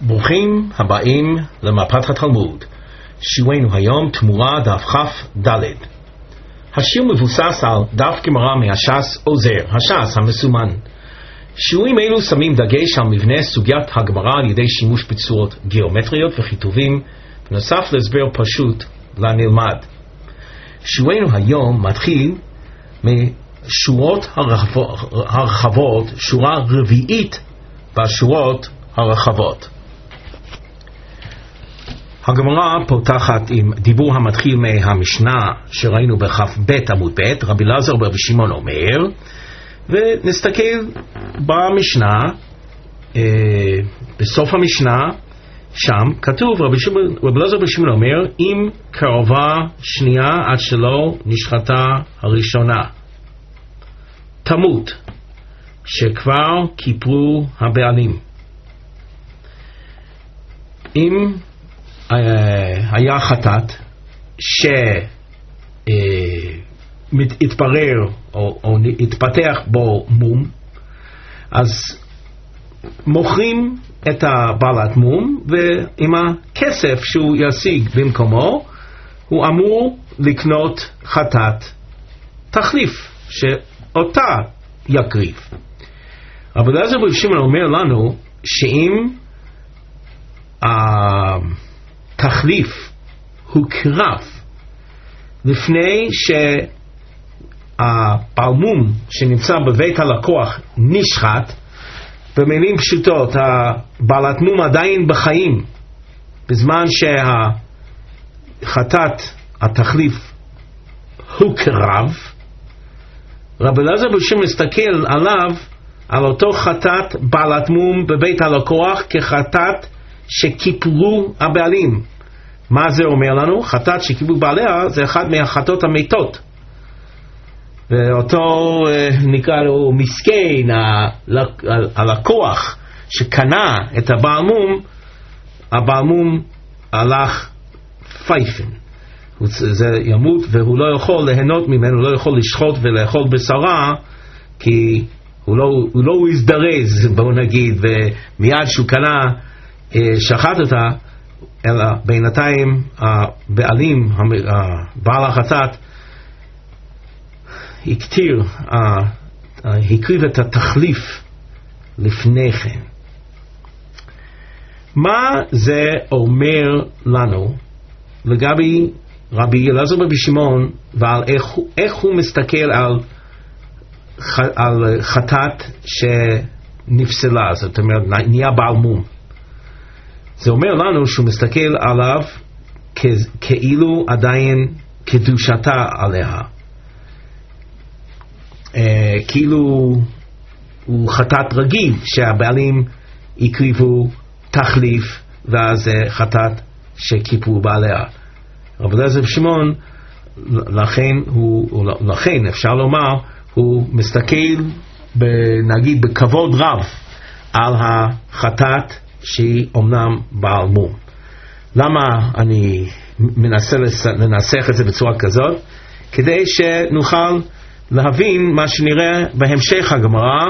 ברוכים הבאים למפת התלמוד. שיעורנו היום תמורה דף כ"ד. השיר מבוסס על דף גמרא מהש"ס עוזר, הש"ס המסומן. שיעורים אלו שמים דגש על מבנה סוגיית הגמרא על ידי שימוש בצורות גיאומטריות וכיתובים, בנוסף להסבר פשוט לנלמד. שיעורנו היום מתחיל משורות הרחבות, שורה רביעית בשורות הרחבות. הגמרא פותחת עם דיבור המתחיל מהמשנה שראינו בכ"ב עמוד ב', רבי אלעזר ברבי שמעון אומר, ונסתכל במשנה, בסוף המשנה, שם כתוב רבי אלעזר ברבי שמעון אומר, אם קרבה שנייה עד שלא נשחטה הראשונה, תמות, שכבר כיפרו הבעלים. אם היה חטאת שהתברר או התפתח בו מום, אז מוכרים את הבעלת מום, ועם הכסף שהוא ישיג במקומו הוא אמור לקנות חטאת תחליף שאותה יקריב. רבי אלעזר ברבי שמעון אומר לנו שאם התחליף הוא קרב לפני שהבעל מום שנמצא בבית הלקוח נשחט, במילים פשוטות הבעלת מום עדיין בחיים בזמן שהחטאת התחליף הוא קרב, רבי אלעזר ברבי שמעון מסתכל עליו, על אותו חטאת בעלת מום בבית הלקוח, כחטאת שכיפרו הבעלים. מה זה אומר לנו? חטאת שכיפרו בעליה זה אחד מהחטאות המתות, ואותו נקרא לו מסכן הלקוח שקנה את הבעל מום, הבעל מום הלך פייפן, זה ימות והוא לא יכול ליהנות ממנו, הוא לא יכול לשחוט ולאכול בשרה, כי הוא לא הזדרז, בואו נגיד, ומיד שהוא קנה שחט אותה, אלא בינתיים הבעלים, בעל החטאת, הקריב את התחליף לפני כן. מה זה אומר לנו לגבי רבי אלעזר ברבי שמעון, ועל איך הוא מסתכל על חטאת שנפסלה, זאת אומרת נהיה בעל מום? זה אומר לנו שהוא מסתכל עליו כאילו עדיין קדושתה עליה, כאילו הוא חטאת רגיל שהבעלים הקריבו תחליף ואז חטאת שכיפרו בעליה. רבי אלעזר ברבי שמעון לכן אפשר לומר הוא מסתכל נגיד בכבוד רב על החטאת שהיא אומנם בעל מום. למה אני מנסה לנסח את זה בצורה כזאת? כדי שנוכל להבין מה שנראה בהמשך הגמרא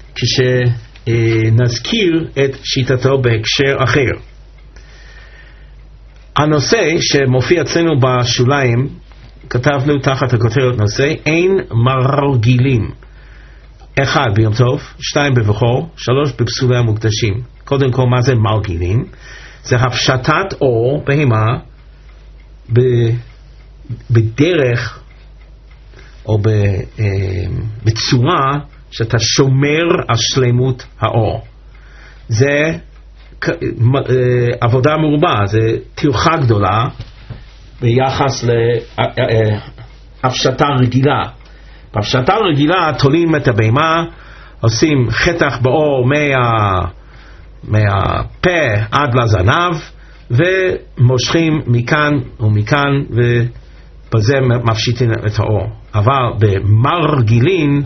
כשנזכיר את שיטתו בהקשר אחר. הנושא שמופיע אצלנו בשוליים, כתבנו תחת הכותרת נושא, אין מרגילים. 1 ביום טוב, 2 בבכור, 3 בפסולי המוקדשים. קודם כל, מה זה מרגילים? זה הפשטת אור בהמה בדרך או בצורה שאתה שומר על שלמות האור. זה עבודה מרובה, זה טרחה גדולה ביחס להפשטה רגילה. בהפשטה רגילה תולים את הבהמה, עושים חתך באור מהפה עד לזנב, ומושכים מכאן ומכאן, ובזה מפשיטים את האור. אבל במרגילין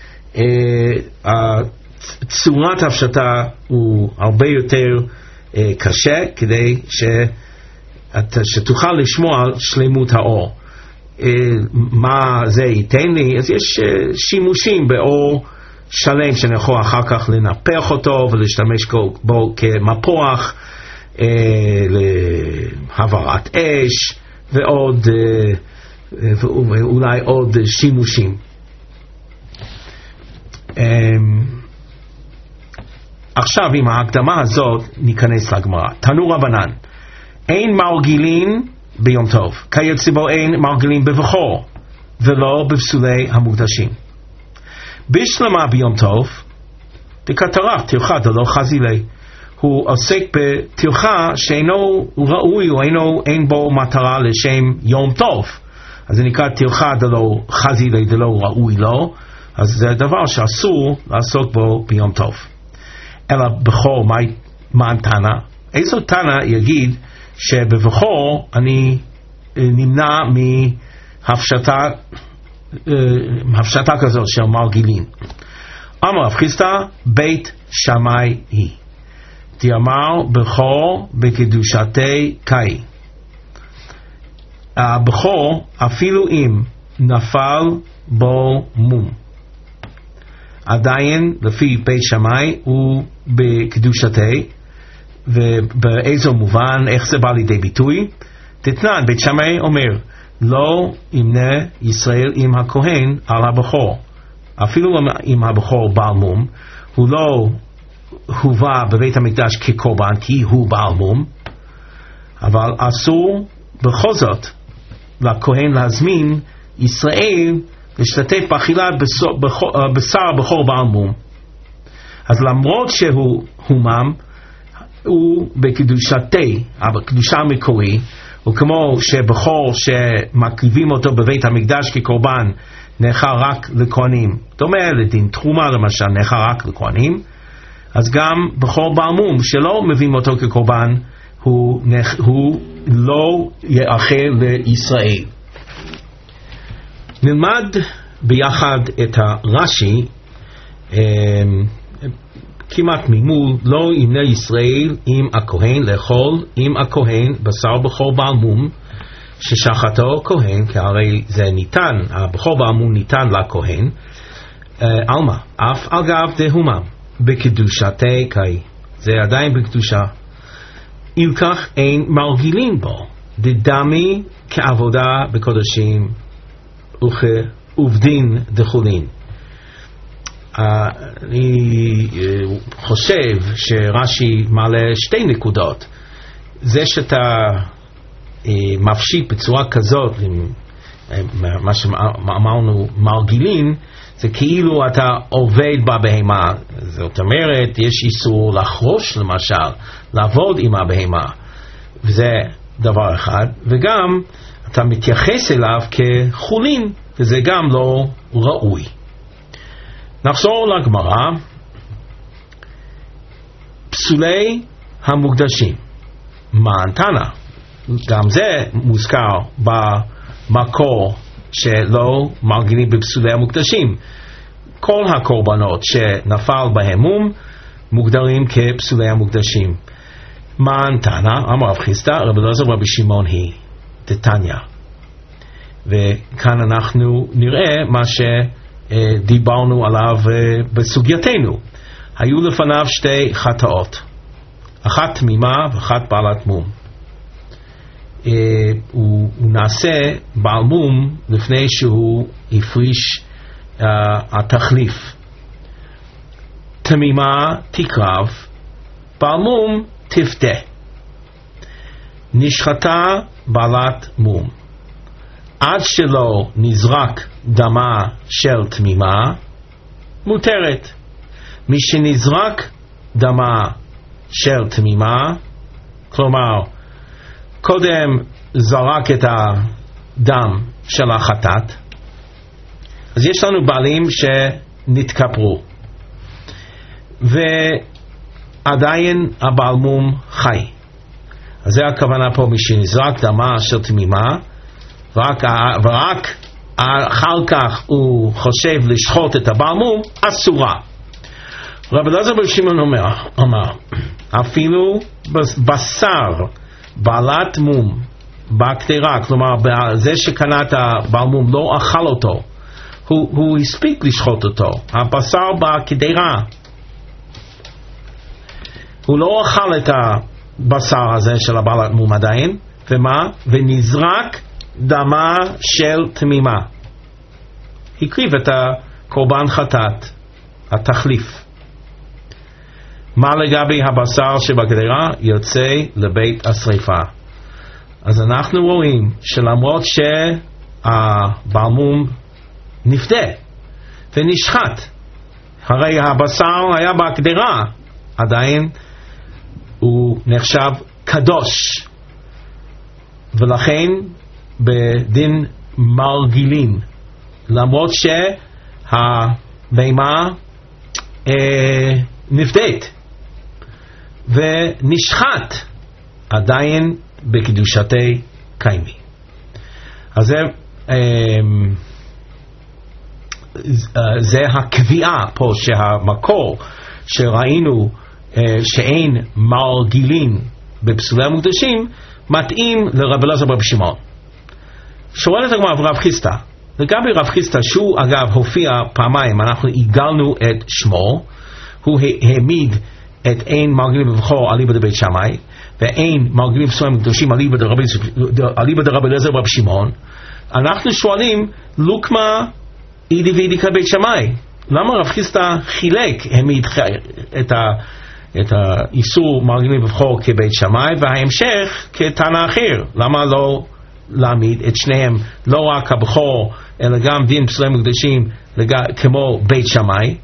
צורת הפשטה הוא הרבה יותר קשה, כדי שתוכל לשמוע על שלמות האור. מה זה ייתן לי? אז יש שימושים באור שלם שאני יכול אחר כך לנפח אותו ולהשתמש בו כמפוח להעברת אש ועוד ואולי עוד שימושים. עכשיו עם ההקדמה הזאת ניכנס לגמרא. תנו רבנן, אין מרגילין ביום טוב, כיוצא בו אין מרגילין בבכור ולא בפסולי המוקדשים. בשלמה ביום טוב דקטרח טרחה דלא חזילי, הוא עוסק בטרחה שאינו ראוי או אין בו מטרה לשם יום טוב, אז זה נקרא טרחה דלא חזילי, דלא ראוי לו, אז זה דבר שאסור לעסוק בו ביום טוב. אלא בכור, מה תנא? איזו תנא יגיד שבבכור אני נמנע מהפשטה כזאת של מרגילין? אמר רב חיסדא, בית שמאי היא, דאמר בכור בקדושתי קאי. הבכור אפילו אם נפל בו מום, עדיין לפי בית שמאי הוא בקדושתי. ובאיזו מובן, איך זה בא לידי ביטוי? תתנן, בית שמאי אומר, לא ימנה ישראל עם הכהן על הבכור. אפילו אם הבכור בעל מום, הוא לא הובא בבית המקדש כקורבן כי הוא בעל מום, אבל אסור בכל זאת לכהן להזמין ישראל להשתתף באכילת בשר הבכור בעל מום. אז למרות שהוא הומם, הוא בקדושתי, בקדושה המקורי, וכמו שבכור שמקריבים אותו בבית המקדש כקורבן נאכל רק לכהנים, דומה לדין תרומה למשל, נאכל רק לכהנים, אז גם בכור בעל מום שלא מביאים אותו כקורבן, הוא לא יאכל לישראל. נלמד ביחד את הרש"י, כמעט ממול, לא ימנה ישראל עם הכהן לאכול עם הכהן בשר בכור בעל מום ששחטו כהן, כי הרי זה ניתן, הבכור בעל מום ניתן לכהן, אלמה, אף על גב דהומם בקדושתי קאי, זה עדיין בקדושה, אילכך אין מרגילין בו, דדמי כעבודה בקודשים וכעובדין דחולין. אני חושב שרש"י מעלה שתי נקודות. זה שאתה מפשיט בצורה כזאת, מה שאמרנו מרגילין, זה כאילו אתה עובד בבהמה. זאת אומרת, יש איסור לחרוש למשל, לעבוד עם הבהמה, וזה דבר אחד. וגם אתה מתייחס אליו כחולין, וזה גם לא ראוי. נחזור לגמרא. פסולי המוקדשים, מה תנא? גם זה מוזכר במקור שלא מרגילים בפסולי המוקדשים. כל הקורבנות שנפל בהם מום מוגדרים כפסולי המוקדשים. מה תנא? אמר רב חיסדא, רבי אלעזר ורבי שמעון היא דתניא. וכאן אנחנו נראה מה דיברנו עליו בסוגייתנו. היו לפניו שתי חטאות, אחת תמימה ואחת בעלת מום. הוא נעשה בעל מום לפני שהוא הפריש התחליף. תמימה תקרב, בעל מום תפדה. נשחטה בעלת מום, עד שלא נזרק דמה של תמימה, מותרת. מי שנזרק דמה של תמימה, כלומר קודם זרק את הדם של החטאת, אז יש לנו בעלים שנתכפרו ועדיין הבעל מום חי. אז זה הכוונה פה, מי שנזרק דמה של תמימה ורק אחר כך הוא חושב לשחוט את הבעל מום, אסורה. רבי אלעזר ורבי שמעון אמר, אפילו בשר בעלת מום בקטרה, כלומר זה שקנה את הבעל מום לא אכל אותו, הוא הספיק לשחוט אותו, הבשר בקטרה, הוא לא אכל הבשר הזה של הבעלת מום עדיין, ומה? ונזרק דמה של תמימה. הקריב את הקורבן חטאת, התחליף. מה לגבי הבשר שבגדרה? יוצא לבית השריפה. אז אנחנו רואים שלמרות שהבעל מום נפדה ונשחט, הרי הבשר היה בגדרה, עדיין הוא נחשב קדוש, ולכן בדין מרגילים, למרות שהבהמה נפדית ונשחט, עדיין בקדושתי קיימי. אז זה הקביעה פה, שהמקור שראינו שאין מרגילים בפסולי המוקדשים מתאים לרב אלעזר ברבי שמעון. שואלת הגמרא רב חיסדא, לגבי רב חיסדא, שהוא אגב הופיע פעמיים, אנחנו עיגלנו את שמו, הוא העמיד את אין מרגילים בבכור אליבא דבית שמאי, ואין מרגילים פסולים קדושים אליבא דרבי אלעזר ברבי שמעון. אנחנו שואלים, לוקמה אידי ואידי כבית שמאי, למה רב חיסדא חילק, העמיד את האיסור מרגילים בבכור כבית שמאי, וההמשך כתנא אחר? למה לא להעמיד את שניהם, לא רק הבכור אלא גם דין פסולים מקדשים כמו בית שמאי?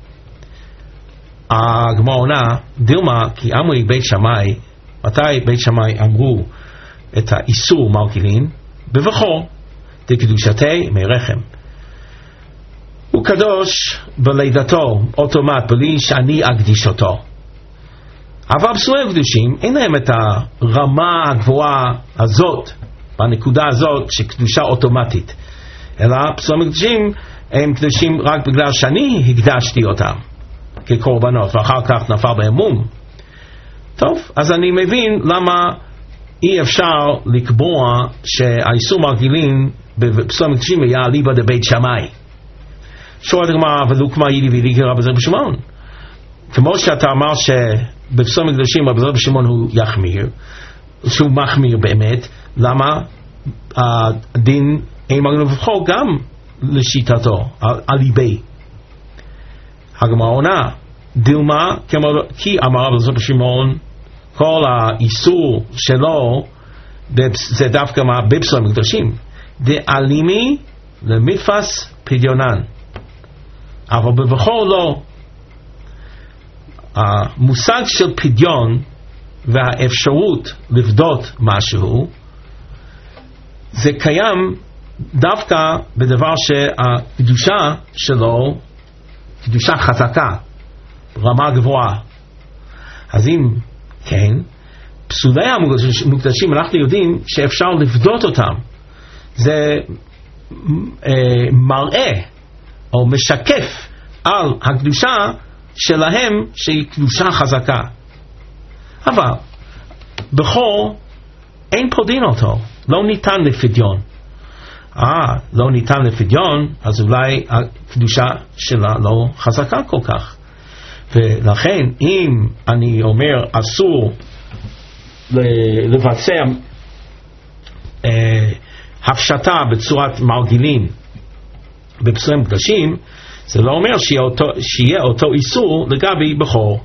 הגמרא עונה, דילמה, כי אמרי בית שמאי, מתי בית שמאי אמרו את האיסור מרגילים? בבכור, דקדושתי מי רחם. הוא קדוש בלידתו אוטומט, בלי שאני אקדיש אותו. אבל פסולים קדושים אין להם את הרמה הגבוהה הזאת, בנקודה הזאת שקדושה אוטומטית, אלא פסולים קדושים הם קדושים רק בגלל שאני הקדשתי אותם כקורבנות, ואחר כך נפל בהם מום. טוב, אז אני מבין למה אי אפשר לקבוע שהאיסור מרגילים בפסולים קדושים היה אליבא דבית שמאי. שואלת הגמרא, ולוקמה אידי ואידי כרב אלעזר ברבי שמעון, כמו שאתה אמר שבפסולים קדושים רב אלעזר ברבי שמעון הוא יחמיר, שהוא מחמיר באמת, למה הדין אין מרגילים בבכור גם לשיטתו אליבי? הגמרא עונה, דילמה, כי אמר רב אלעזר ברבי שמעון, כל האיסור שלו זה דווקא בפסולים קדושים, דאלימי למתפס פדיונן, אבל בבכור לא. המושג של פדיון והאפשרות לפדות משהו, זה קיים דווקא בדבר שהקדושה שלו קדושה חזקה, רמה גבוהה. אז אם כן, פסולי המוקדשים אנחנו יודעים שאפשר לפדות אותם. זה מראה או משקף על הקדושה שלהם שהיא קדושה חזקה. אבל בכור אין פודין אותו, לא ניתן לפדיון. לא ניתן לפדיון, אז אולי הקדושה שלה לא חזקה כל כך. ולכן אם אני אומר אסור לבצע הפשטה בצורת מרגילים בפסולים קדושים, זה לא אומר שיהיה אותו איסור לגבי בכור.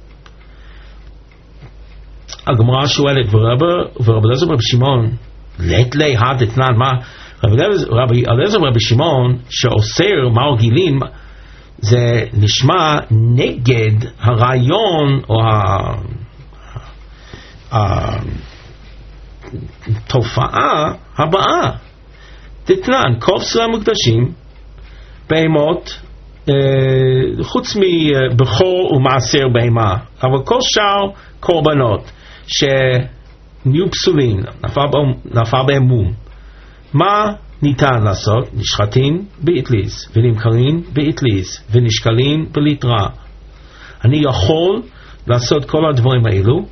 הגמרא שואלת, ורבי אלעזר ברבי שמעון לית לי הדתנן, מה רבי אלעזר ברבי שמעון שאוסר מרגילים, זה נשמע נגד הרעיון או התופעה הבאה. דתנן, כל פסולים המוקדשים בהמות, חוץ מבכור ומעשר בהמה, אבל כל שאר קורבנות שנהיו פסולים, נפל בהם מום, מה ניתן לעשות? נשחטים באטליז, ונמכרים באטליז, ונשקלים בליטרה. אני יכול לעשות כל הדברים האלו,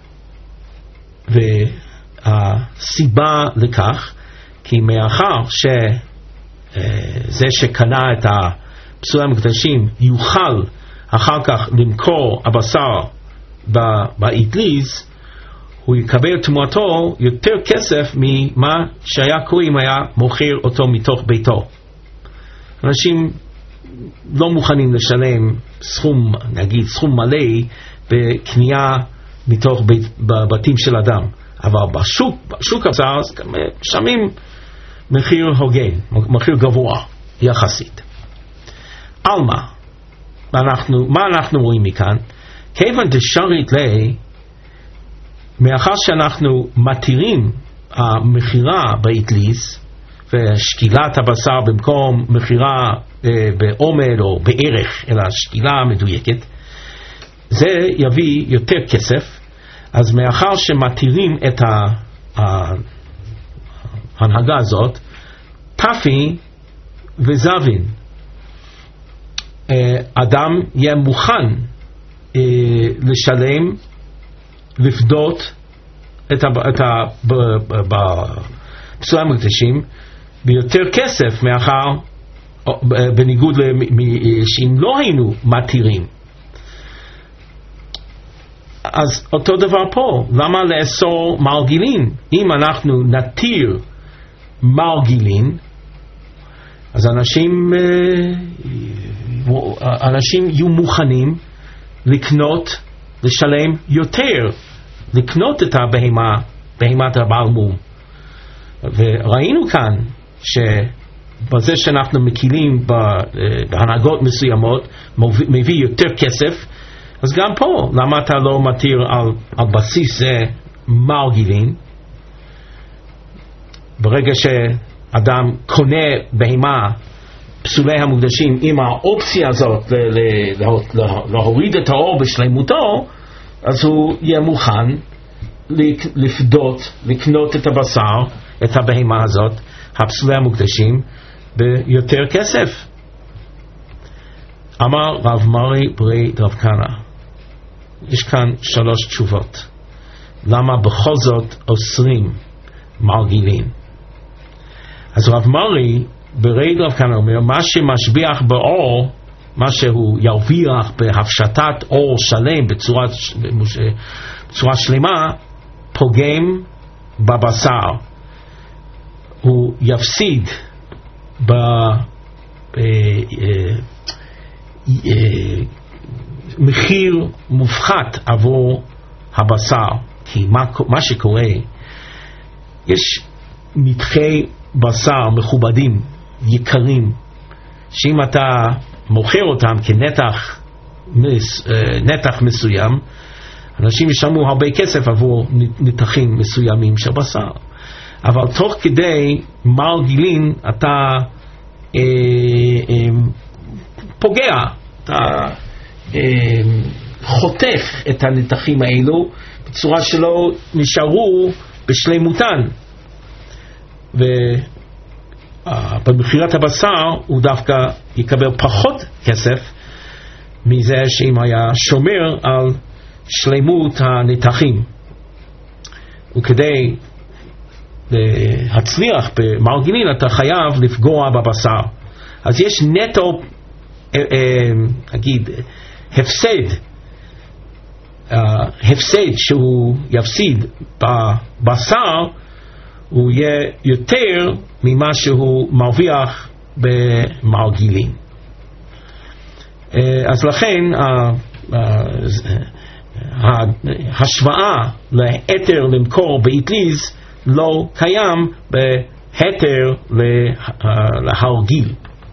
והסיבה לכך, כי מאחר שזה שקנה את הפסולים המקדשים יוכל אחר כך למכור הבשר באטליז, הוא יקבל תמורתו יותר כסף ממה שהיה קורה אם היה מוכר אותו מתוך ביתו. אנשים לא מוכנים לשלם סכום, נגיד סכום מלא בקנייה מתוך בתים של אדם, אבל בשוק הבשר משלמים מחיר הוגן, מחיר גבוה יחסית. על מה אנחנו רואים מכאן? כיוון דשרית לי, מאחר שאנחנו מתירים המחירה באטליז ושקילת הבשר במקום מחירה בעומד או בערך, אלא שקילה מדויקת, זה יביא יותר כסף. אז מאחר שמתירים את ההנהגה הזאת, תפי וזבין, אדם יהיה מוכן לשלם, לפדות בפסולי המקדשים ביותר כסף, מאחר בניגוד שאם לא היינו מתירים. אז אותו דבר פה, למה לאסור מרגילין? אם אנחנו נתיר מרגילין, אז אנשים יהיו מוכנים לשלם יותר, לקנות את בהימת הבעל מום. וראינו כאן שבזה שאנחנו מקילים בהנהגות מסוימות מביא יותר כסף. אז גם פה, למה אתה לא מתיר על בסיס זה מרגילין? ברגע שאדם קונה בהמה פסולי המוקדשים עם האופציה הזאת להוריד את האור בשלמותו, אז הוא יהיה מוכן לפדות, לקנות את הבשר, את הבהמה הזאת, הפסולי המוקדשים, ביותר כסף. אמר רב מרי ברי דרב כהנא, יש כאן 3 תשובות. למה בכל זאת אוסרים מרגילין? אז רב מרי ברי דרב כהנא אומר, מה שמשביח באור, מה שהוא ירוויח בהפשטת אור שלם בצורה שלמה, פוגם בבשר. הוא יפסיד מחיר מופחת עבור הבשר. כי מה שקורה, יש נתחי בשר מכובדים, יקרים, שאם אתה מוכר אותם כנתח מסוים, אנשים ישלמו הרבה כסף עבור נתחים מסוימים של בשר. אבל תוך כדי מרגילין אתה פוגע, אתה חותך את הנתחים האלו בצורה שלא נשארו בשלמותן. ובמחירת הבשר הוא דווקא יקבל פחות כסף מזה שאם היה שומר על שלמות הנתחים. וכדי להצליח במרגילין אתה חייב לפגוע בבשר. אז יש נטו, נגיד, הפסד שהוא יפסיד בבשר, הוא יהיה יותר ממה שהוא מרוויח במרגילין. אז לכן ההשוואה להתר למכור באטליז לא קיים בהתר להרגיל.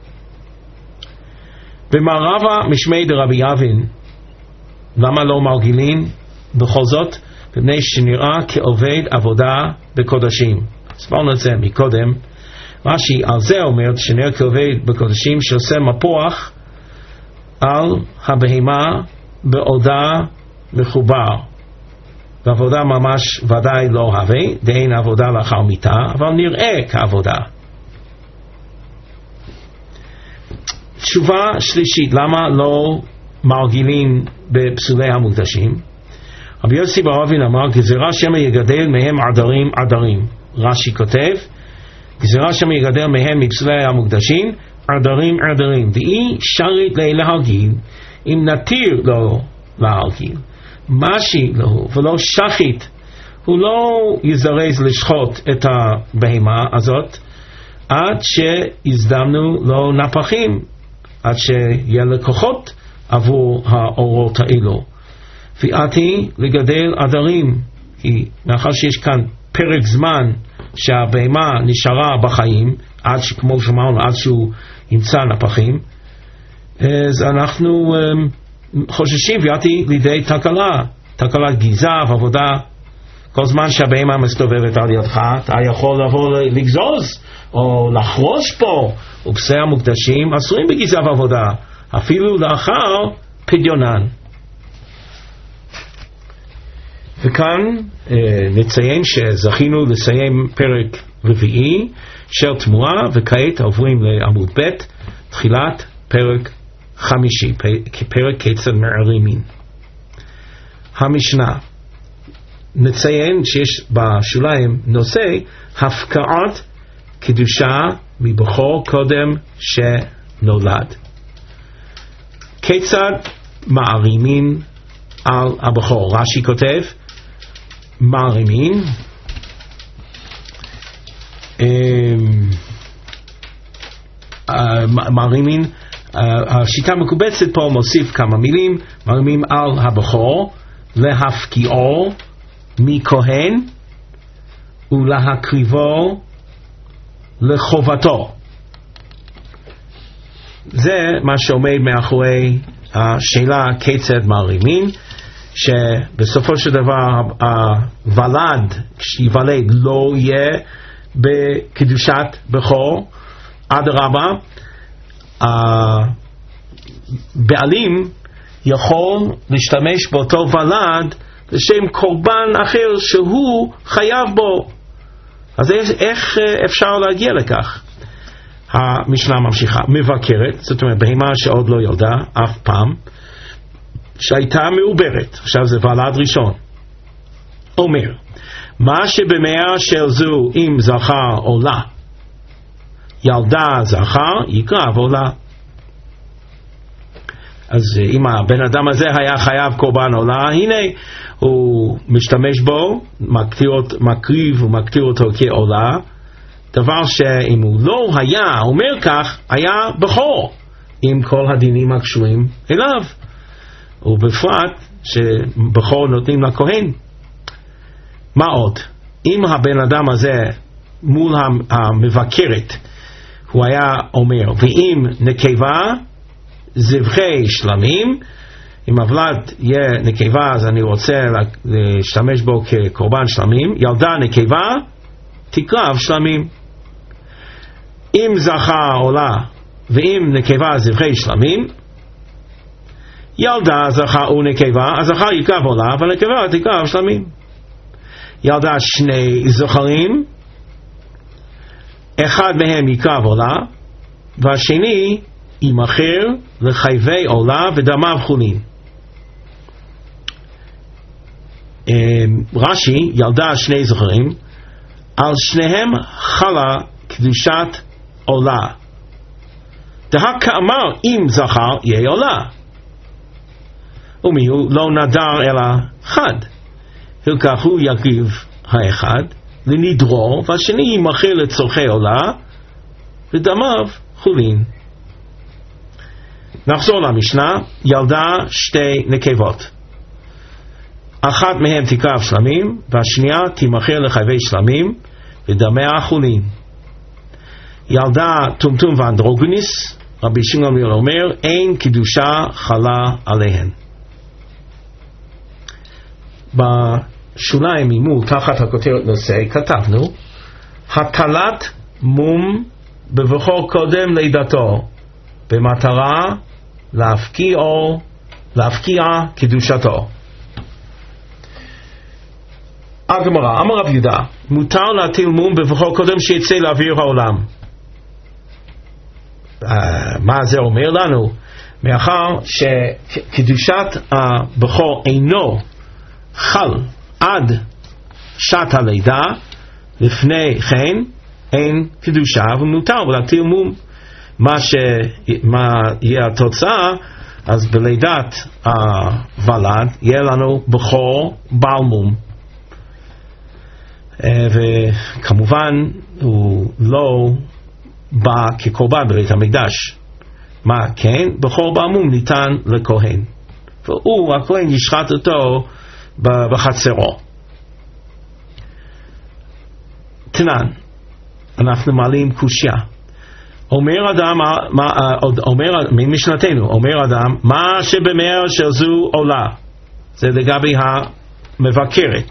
במערבה משמי דרבי אבין, למה לא מרגילין בכל זאת? מפני שנראה כעובד עבודה בקודשים. הסברנו את זה מקודם. רש"י על זה אומר שנראה כעובד בקודשים שעושה מפוח על הבהמה בעודה מחובר. ועבודה ממש ודאי לא הווה, דהין עבודה לאחר מיתה, אבל נראה כעבודה. תשובה שלישית, למה לא מרגילין בפסולי המוקדשים? רבי יוסי בר אבין אמר, גזירה שמא יגדל מהם עדרים עדרים. רש"י כותב, גזירה שמא יגדל מהם מפסולי המוקדשים עדרים עדרים. דאי שרית להרגיל, אם נתיר לו להרגיל, משי לו ולא שחית הוא לא יזרז לשחוט את הבהמה הזאת עד שיזדמנו לו נפחים, עד שיהיה לקוחות עבור האורות האלו. ויאתי לגדל עדרים, כי מאחר שיש כאן פרק זמן שהבהמה נשארה בחיים, עד שכמו שאמרנו, עד שהוא ימצא נפחים, אז אנחנו חוששים ויאתי לידי תקלת גיזה ועבודה. כל זמן שהבהמה מסתובבת על ידך, אתה יכול לבוא לגזוז או לחרוש פה, ובשרי המוקדשים אסורים בגיזה ועבודה, אפילו לאחר פדיונן. וכאן נציין שזכינו לסיים פרק רביעי של תמורה, וכעת עוברים לעמוד ב', תחילת פרק חמישי, פרק כיצד מערימין. המשנה, נציין שיש בשוליים נושא הפקעת קדושה מבכור קודם שנולד. כיצד מערימין על הבכור? רש"י כותב, מערימין מערימין, השיטה המקובצת פה מוסיף כמה מילים, מערימים על הבכור להפקיעו מכהן ולהקריבו לחובתו. זה מה שעומד מאחורי השאלה כיצד מערימין, שבסופו של דבר הוולד כשיוולד לא יהיה בקדושת בכור, אדרבה, הבעלים יכול להשתמש באותו ולד לשם קורבן אחר שהוא חייב בו. אז איך אפשר להגיע לכך? המשנה ממשיכה, מבקרת, זאת אומרת בהמה שעוד לא ילדה אף פעם, שהייתה מעוברת, עכשיו זה ולד ראשון, אומר, מה שבמאה של זו אם זכר עולה, ילדה זכר יקרב עולה. אז אם הבן אדם הזה היה חייב קורבן עולה, הנה הוא משתמש בו, מקריב ומקטיר אותו כעולה, דבר שאם הוא לא היה אומר כך, היה בכור עם כל הדינים הקשורים אליו, ובפרט שבכור נותנים לכהן. מה עוד? אם הבן אדם הזה מול המבקרת הוא היה אומר, ואם נקבה זבחי שלמים, אם הוולד יהיה נקבה אז אני רוצה להשתמש בו כקורבן שלמים, ילדה נקבה תקרב שלמים. אם זכר עולה ואם נקבה זבחי שלמים, ילדה זכר ונקבה, הזכר יקרב עולה והנקבה תקרב שלמים. ילדה שני זכרים, אחד מהם יקרב עולה והשני ימכר לחייבי עולה ודמיו חולין. רש"י, ילדה שני זכרים, על שניהם חלה קדושת עולה. דהכאמר אם זכר יהיה עולה, ומי הוא לא נדר אלא חד, וכך הוא יקריב האחד לנדרו והשני ימכר לצורכי עולה ודמיו חולין. נחזור למשנה, ילדה שתי נקבות, אחת מהם תקרב שלמים והשנייה תמכר לחייבי שלמים ודמיה חולין. ילדה טומטום ואנדרוגניס, רבי שמעון גמליאל אומר, אין קדושה חלה עליהן. בשוליים ממול תחת הכותרת נושא כתבנו, הטלת מום בבכור קודם לידתו במטרה להפקיע קדושתו. הגמרא, אמר רב יהודה, מותר להטיל מום בבכור קודם שיצא לאוויר העולם. מה זה אומר לנו? מאחר שקדושת הבכור אינו חל עד שעת הלידה, לפני כן אין קדושה ומותר להטיל מום. מה יהיה התוצאה? אז בלידת הוולד יהיה לנו בכור בעל מום. וכמובן הוא לא בא כקורבן בבית המקדש. מה כן? בכור בעמום ניתן לכהן, והוא, הכהן, ישחט אותו בחצרו. תנן, אנחנו מעלים קושיה. אומר אדם, ממשנתנו, אומר אדם, מה שבמר של זו עולה, זה לגבי המבקרת.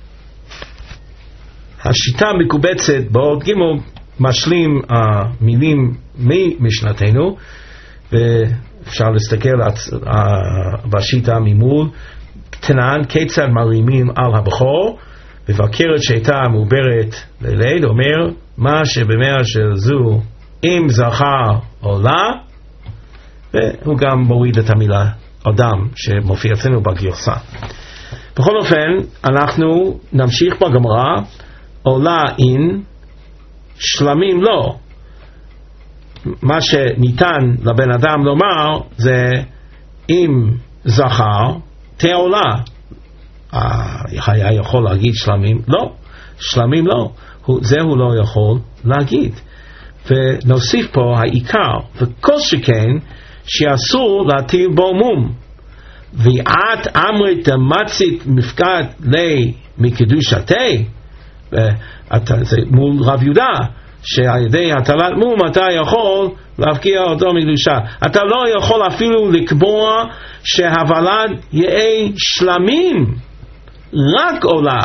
השיטה מקובצת בעוד ג' משלים המילים ממשנתנו, ואפשר להסתכל בשיטה ממול. תנן, כיצד מרימים על הבכור, מבקרת שהייתה מעוברת לליד, אומר מה שבמר של זו אם זכר עולה, והוא גם מוריד את המילה אדם שמופיע אצלנו בגרסה. בכל אופן, אנחנו נמשיך בגמרא. עולה אין, שלמים לא. מה שניתן לבן אדם לומר זה אם זכר תעולה. היה יכול להגיד שלמים? לא. שלמים לא. זה הוא לא יכול להגיד. ונוסיף פה העיקר, וכל שכן שאסור להטיל בו מום. ואת אמרת מצית מפקד לי מקדושתי, זה מול רב יהודה, שעל ידי הטלת מום אתה יכול להפקיע אותו מקדושה. אתה לא יכול אפילו לקבוע שהוולד יהיה שלמים, רק עולה.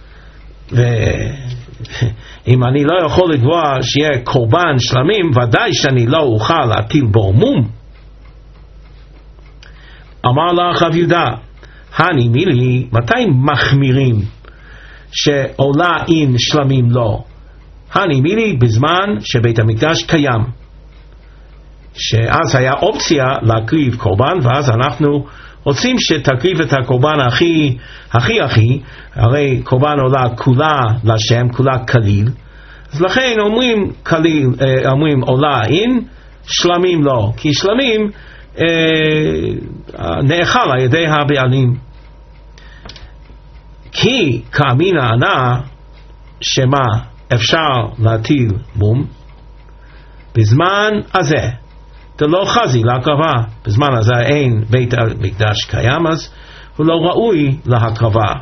ואם אני לא יכול לקבוע שיהיה קורבן שלמים, ודאי שאני לא אוכל להטיל בו מום. אמר לך רב יהודה, הני מילי, מתי מחמירים שעולה אין שלמים לא? הני מילי, בזמן שבית המקדש קיים, שאז היה אופציה להקריב קורבן, ואז אנחנו רוצים שתקריב את הקורבן הכי, הרי קורבן עולה כולה לשם, כולה כליל, אז לכן אומרים עולה אין, שלמים לא, כי שלמים נאכל על ידי הבעלים. כי כאמינה ענה שמה אפשר להטיל מום בזמן הזה, דלא חזי להקרבה. בזמן הזה אין בית המקדש קיים, אז הוא לא ראוי להקרבה.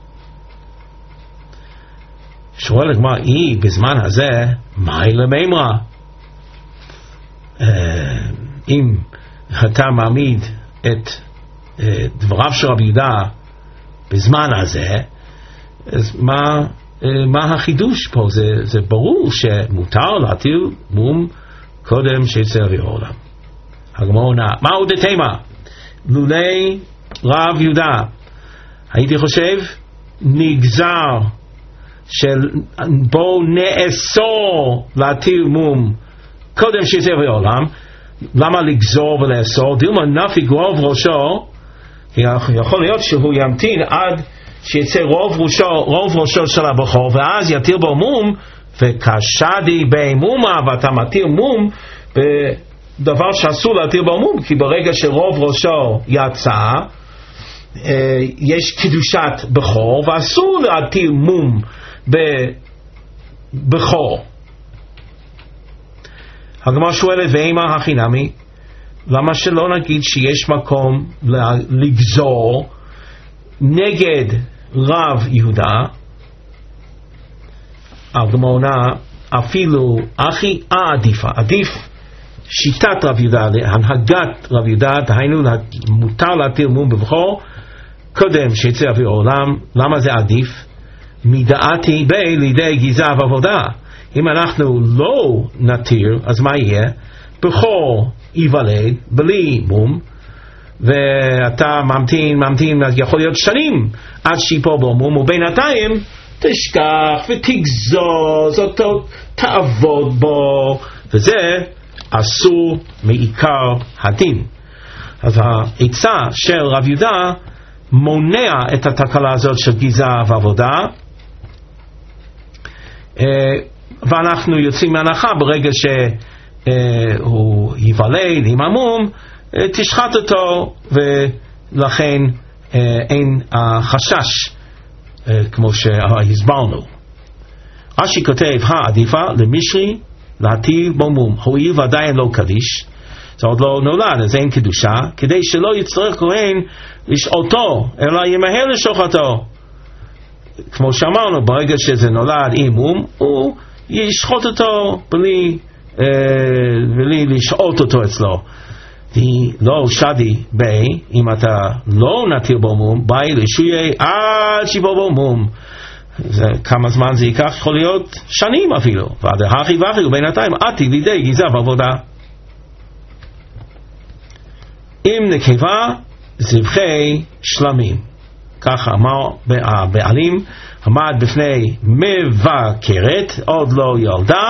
שואל הגמרא, בזמן הזה מהי למימרה? אם אתה מעמיד את דבריו של רבי יהודה בזמן הזה, אז מה החידוש פה? זה ברור שמותר להטיל מום קודם שיצא אוויר העולם. הגמרא עונה, מהו דתימה? לולי רב יהודה הייתי חושב נגזר של בו נאסור להטיל מום קודם שיצא אוויר העולם. למה לגזור ולאסור? דילמה נפי גרוב ראשו, יכול להיות שהוא ימתין עד שיצא רוב ראשו של הבכור, ואז יטיל בו מום, וקשדי במומה, ואתה מטיל מום בדבר שאסור להטיל בו מום, כי ברגע שרוב ראשו יצא, יש קדושת בכור, ואסור להטיל מום בבכור. הגמרא שואלת, ואימה הכי נמי, למה שלא נגיד שיש מקום לגזור נגד רב יהודה? הגמרא עונה, אפילו הכי עדיף שיטת רב יהודה, הנהגת רב יהודה, דהיינו מותר להטיל מום בבכור קודם שיצא אוויר העולם. למה זה עדיף? מדעתי בי לידי גזע ועבודה. אם אנחנו לא נתיר, אז מה יהיה? בכור ייוולד בלי מום, ואתה ממתין, אז יכול להיות שנים עד שיפול בו מום, ובינתיים תשכח ותגזוז אותו, תעבוד בו, וזה אסור מעיקר הדין. אז העצה של רב יהודה מונע את התקלה הזאת של גזע ועבודה, ואנחנו יוצאים מהנחה ברגע שהוא ייוולד עם המום, תשחט אותו, ולכן אין החשש כמו שהסברנו. רש"י כותב, העדיפה למשרי להטיל בו מום, הואיל ועדיין לא קדיש, זה עוד לא נולד, אז אין קדושה, כדי שלא יצטרך כהן לשעותו, אלא ימהר לשוחתו. כמו שאמרנו, ברגע שזה נולד עם מום, הוא ישחוט אותו בלי לשעות אותו אצלו. לא שדי בי, אם אתה לא נטיל בו מום, ביי לשויה עד שיבוא בו מום. כמה זמן זה ייקח? יכול להיות שנים אפילו. ועד הכי והכי ובינתיים עתי לידי גזע ועבודה. אם נקבה זבחי שלמים, ככה אמר הבעלים, עמד בפני מבקרת, עוד לא ילדה,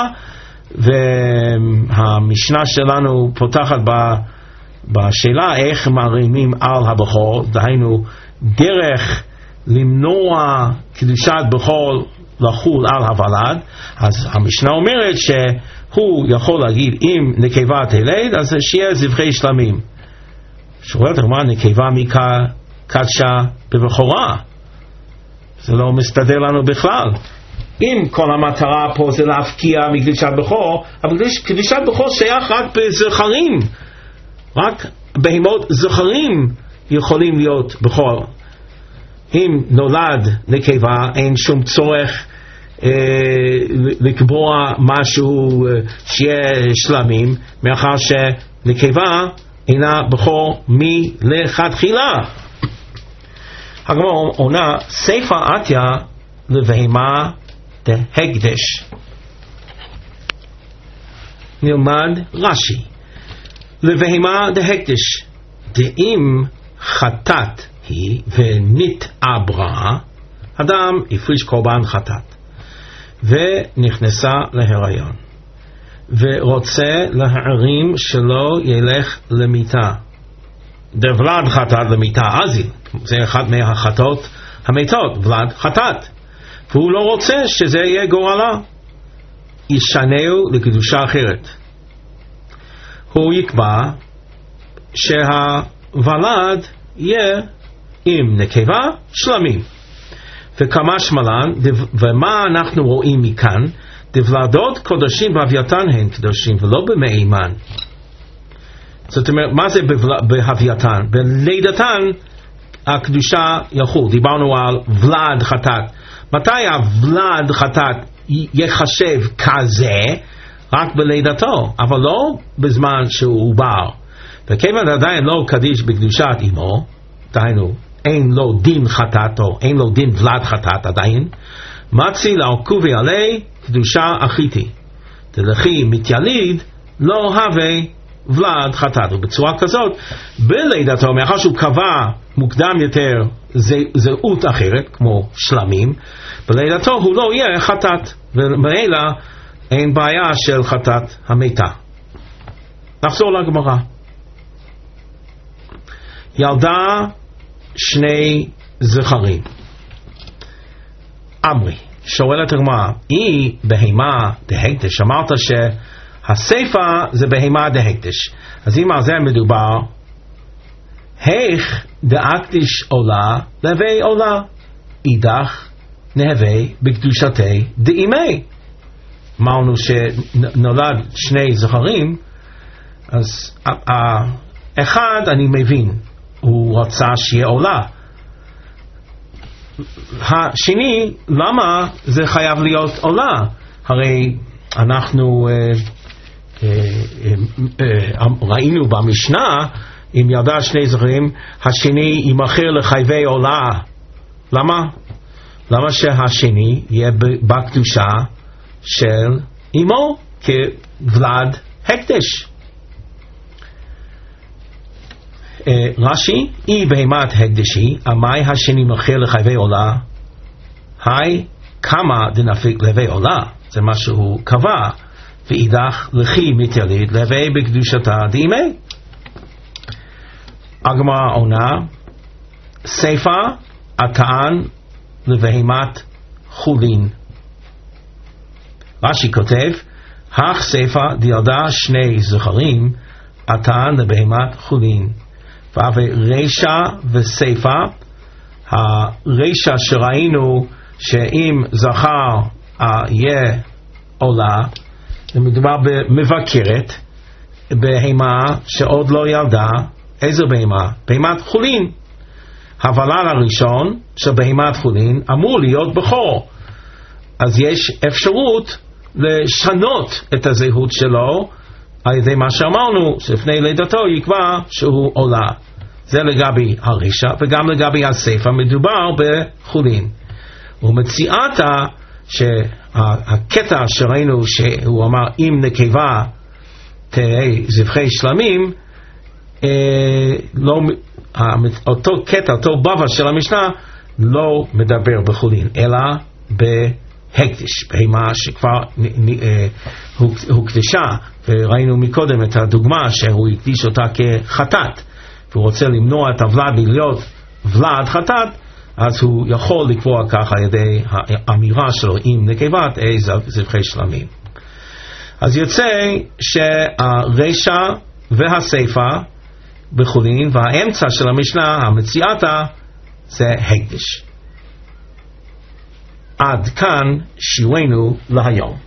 והמשנה שלנו פותחת בשאלה איך מרימים על הבכור, דהיינו דרך למנוע קדושת בכור לחול על הוולד. אז המשנה אומרת שהוא יכול להגיד אם נקבה תלד, אז שיהיה זבחי שלמים. שואלת מה נקבה מיקה קדשה בבכורה, זה לא מסתדר לנו בכלל. אם כל המטרה פה זה להפקיע מקדושת בכור, אבל קדושת בכור שייך רק בזכרים, רק בהמות זכרים יכולים להיות בכור. אם נולד נקבה אין שום צורך לקבוע משהו שיהיה שלמים, מאחר שנקבה אינה בכור מלכתחילה. הגמרא עונה, סייפא עטיה לבהמה דהקדש. נלמד רש"י, לבהמה דהקדש, דאם חטאת היא ונתעברה, אדם הפריש קורבן חטאת ונכנסה להיריון ורוצה להרים שלא ילך למיטה, דוולד חטאת למיטה אזיל, זה אחד מהחטאות המתות, ולד חטאת, והוא לא רוצה שזה יהיה גורלה, ישנהו לקדושה אחרת. הוא יקבע שהוולד יהיה עם נקבה שלמים. וכמה שמלן, ומה אנחנו רואים מכאן? דוולדות קודשים באביתן הן קדושים ולא במאימן. זאת אומרת, מה זה בהווייתן? בלידתן הקדושה יחול. דיברנו על ולד חטאת. מתי הוולד חטאת יחשב כזה? רק בלידתו, אבל לא בזמן שהוא עובר. וכיוון עדיין לא קדיש בקדושת אמו, דהיינו אין לו דין חטאת או אין לו דין ולד חטאת עדיין, מצי לעקובי עלי קדושה אחיתי, דלכי מתייליד לא הווה ולד חטאת. ובצורה כזאת בלידתו, מאחר שהוא קבע מוקדם יותר זהות אחרת כמו שלמים, בלידתו הוא לא יהיה חטאת, ומאלה אין בעיה של חטאת המיתה. נחזור לגמרא. ילדה שני זכרים. אמרי, שואלת הגמרא, היא בהמה דהקדש, אמרת שהסיפא זה בהמה דהקדש, אז אם על זה מדובר, איך דאקדיש עולה להווה עולה, אידך נהווה בקדושתי דאימי. אמרנו שנולד שני זכרים, אז אחד אני מבין, הוא רצה שיהיה עולה. השני, למה זה חייב להיות עולה? הרי אנחנו ראינו במשנה, אם ילדה שני זכרים, השני ימכר לחייבי עולה. למה? למה שהשני יהיה בקדושה של אמו כוולד הקדש? רש"י, אי בהמת הקדשי, עמי השני מכר לחייבי עולה, היי כמה דנפיק להווה עולה, זה מה שהוא קבע, ואידך לכי מתייליד להווה בקדושתה דאימי. הגמרא עונה, סיפא הטען לבהמת חולין. רש"י כותב, אך סיפא דילדה שני זכרים, הטען לבהמת חולין. ורישא וסיפא, הרישא שראינו שאם זכר יהיה עולה, מדובר במבקרת, בהמה שעוד לא ילדה. איזו בהמה? בהמת חולין. הוולד הראשון של בהמת חולין אמור להיות בכור, אז יש אפשרות לשנות את הזהות שלו על ידי מה שאמרנו, שלפני לידתו יקבע שהוא עולה. זה לגבי הרישה, וגם לגבי הספר מדובר בחולין. ומציאתה שהקטע שראינו שהוא אמר אם נקבה תהי זבחי שלמים, לא, אותו קטע, אותו בבא של המשנה לא מדבר בחולין, אלא בהקדש, בהמה שכבר הוקדשה, וראינו מקודם את הדוגמה שהוא הקדיש אותה כחטאת, והוא רוצה למנוע את הוולד להיות ולד חטאת, אז הוא יכול לקבוע כך על ידי האמירה שלו אם נקבת זבחי שלמים. אז יוצא שהרישה והסיפה בחולין, והאמצע של המשנה המציאתה זה הקדש. עד כאן שיעורנו להיום.